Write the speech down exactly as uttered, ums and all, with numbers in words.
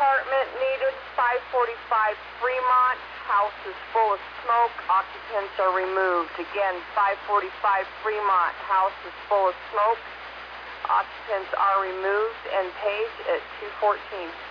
department needed, five forty-five Fremont. House is full of smoke. Occupants are removed. Again, five forty-five Fremont. House is full of smoke. Occupants are removed. And Page at two fourteen.